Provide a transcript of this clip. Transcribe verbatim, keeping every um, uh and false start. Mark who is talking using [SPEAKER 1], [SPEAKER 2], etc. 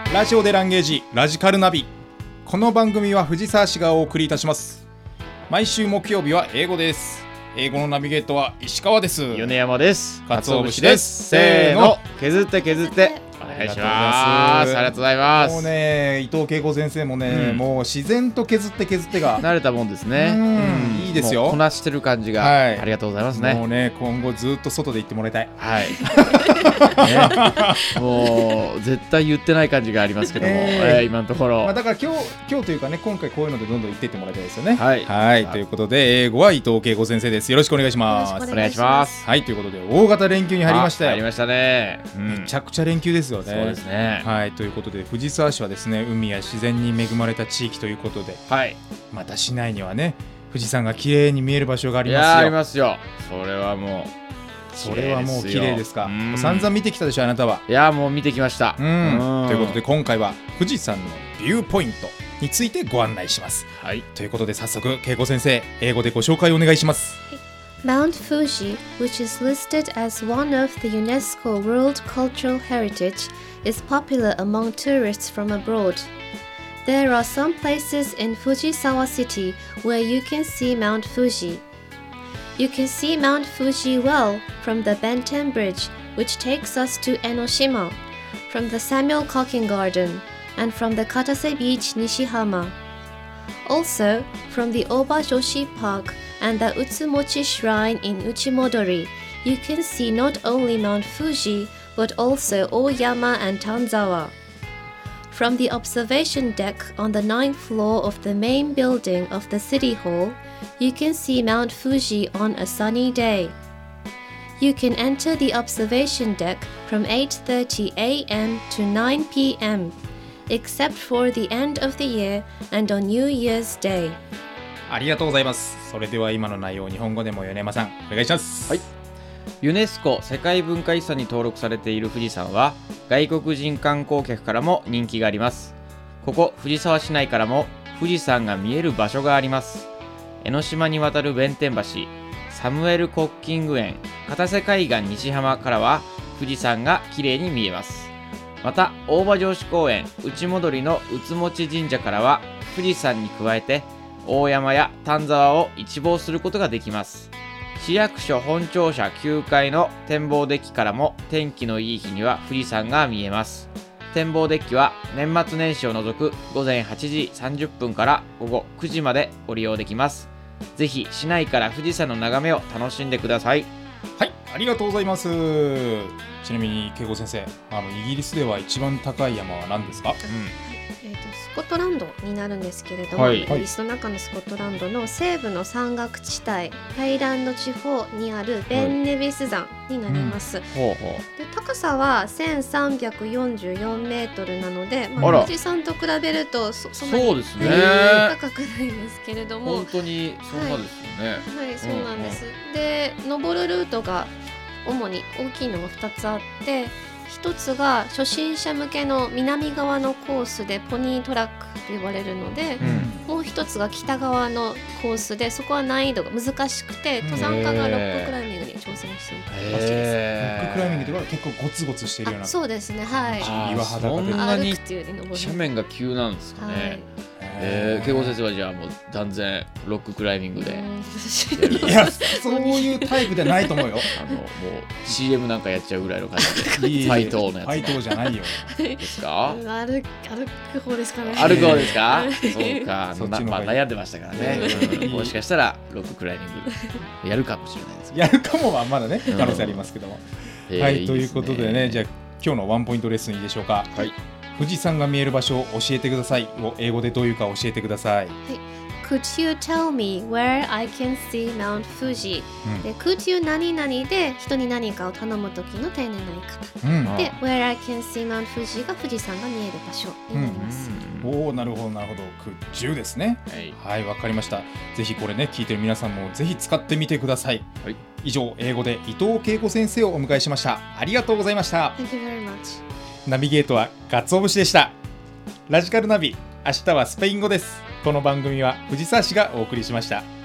[SPEAKER 1] ラジオでランゲージラジカルナビ。この番組は藤沢市がお送りいたします。毎週木曜日は英語です。英語のナビゲートは石川です。
[SPEAKER 2] 米山です。
[SPEAKER 1] 鰹節です。
[SPEAKER 2] せーの、削って削ってお願いします。ありがとうございます。
[SPEAKER 1] もうね、伊藤恵子先生もね、うん、もう自然と削って削ってが
[SPEAKER 2] 慣れたもんですね。
[SPEAKER 1] うん、いいですよ。
[SPEAKER 2] こなしてる感じが、はい、ありがとうございますね。
[SPEAKER 1] もうね、今後ずっと外で行ってもらいたい。
[SPEAKER 2] はいね、もう絶対言ってない感じがありますけども、えーえー、今のところ、
[SPEAKER 1] まあ、だから今日今日というかね、今回こういうのでどんどん言っていってもらいたいですよね。
[SPEAKER 2] はい、
[SPEAKER 1] はい、ということで英語は伊藤恵子先生です。よろしくお願いします。
[SPEAKER 2] お願いします。
[SPEAKER 1] はい、ということで大型連休に入りましたよ。
[SPEAKER 2] 入りましたね、
[SPEAKER 1] うん、めちゃくちゃ連休ですよね。
[SPEAKER 2] そうですね。
[SPEAKER 1] はい、ということで藤沢市はですね、海や自然に恵まれた地域ということで、
[SPEAKER 2] はい、
[SPEAKER 1] また市内にはね、富士山が綺麗に見える場所がありますよ。
[SPEAKER 2] いや、ありますよ。それはもう
[SPEAKER 1] それはもう綺麗ですか。もう散々見てきたでしょ、あなたは。
[SPEAKER 2] いや、もう見てきました。
[SPEAKER 1] うん、ということで今回は富士山のビューポイントについてご案内します。
[SPEAKER 2] はい、
[SPEAKER 1] ということで早速恵子先生、英語でご紹介お願いします。
[SPEAKER 3] Mount Fuji, which is listed as one of the UNESCO World Cultural Heritage, is popular among tourists from abroad. There are some places in Fujisawa City where you can see Mount Fuji. You can see Mount Fuji well from the Benten Bridge, which takes us to Enoshima, from the Samuel Cocking Garden, and from the Katase Beach Nishihama. Also, from the Obajoshi Park and the Utsumochi Shrine in Uchimodori, you can see not only Mount Fuji, but also Oyama and Tanzawa. From the observation deck on the ninth floor of the main building of the City Hall, you can see Mount Fuji on a sunny day. You can enter the observation deck from eight thirty a m to nine p m, except for the end of the year and on New Year's Day.
[SPEAKER 1] ありがとうございます。それでは今の内容を日本語でも米山さんお願いします。
[SPEAKER 2] はい、ユネスコ世界文化遺産に登録されている富士山は外国人観光客からも人気があります。ここ藤沢市内からも富士山が見える場所があります。江ノ島に渡る弁天橋、サムエルコッキング園、片瀬海岸西浜からは富士山が綺麗に見えます。また大場城址公園内戻りの宇津持神社からは富士山に加えて大山や丹沢を一望することができます。市役所本庁舎きゅうかいの展望デッキからも天気のいい日には富士山が見えます。展望デッキは年末年始を除くごぜんはちじさんじゅっぷんからごごくじまでご利用できます。ぜひ市内から富士山の眺めを楽しんでください。
[SPEAKER 1] はい、ありがとうございます。ちなみに恵子先生、あのイギリスでは一番高い山は何ですか？うん、
[SPEAKER 3] えー、とスコットランドになるんですけれども、はい、イギリスの中のスコットランドの西部の山岳地帯ハイランド地方にあるベンネビス山になります、はい、うん、ほうほう。で高さはせんさんびゃくよんじゅうよんメートルなので、まあ、富士山と比べると そ, そんなに、ね、高くないんですけれども、
[SPEAKER 2] 本当にそんなですよね。
[SPEAKER 3] はい、はい、そうなんです、うんうん、で登るルートが主に大きいのがふたつあって、一つが初心者向けの南側のコースでポニートラックと呼ばれるので、うん、もう一つが北側のコースで、そこは難易度が難しくて登山家がロッククライミングに挑戦しているらしいです。
[SPEAKER 1] ロッククライミングでは結構ゴツゴツしているような。
[SPEAKER 3] そうですね、はい。
[SPEAKER 1] 岩肌が
[SPEAKER 2] そんなに斜面が急なんですかね。はい、えー、恵子先生はじゃあもう断然ロッククライミングで。
[SPEAKER 1] いや、そういうタイプではないと思うよ。
[SPEAKER 2] あのもう シーエム なんかやっちゃうぐらいの感じで。いいファイトのやつ。
[SPEAKER 1] ファイトじゃないよ。
[SPEAKER 2] ですか？
[SPEAKER 3] 歩, 歩く方ですかね。
[SPEAKER 2] 歩く方ですか？そうか。そっちのまあ、悩んでましたからね。うん、もしかしたらロッククライミングやるかもしれないですけど。
[SPEAKER 1] やるかもはまだね、可能性ありますけども。うん、はい、ということでね、じゃあ今日のワンポイントレッスンいいでしょうか。はい。富士山が見える場所を教えてくださいを英語でどういうか教えてください。はい、
[SPEAKER 3] Could you tell me where I can see Mount Fuji、うん、で Could you 何々で人に何かを頼む時の丁寧な言い方、うん、で Where I can see Mount Fuji が富士山が見える場所になります、
[SPEAKER 1] うん、おお、なるほどなるほど。 Could you ですね。はい、わ、はい、かりました。ぜひこれね、聞いてる皆さんもぜひ使ってみてください。はい、以上、英語で伊藤恵子先生をお迎えしました。ありがとうございました。
[SPEAKER 3] Thank you very much。
[SPEAKER 1] ナビゲートは鰹節でした。ラジカルナビ、明日はスペイン語です。この番組は藤沢市がお送りしました。